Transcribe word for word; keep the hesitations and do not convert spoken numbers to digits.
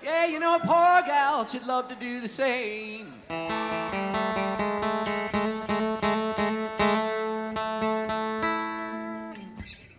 Yeah, you know a poor gal, she'd love to do the same.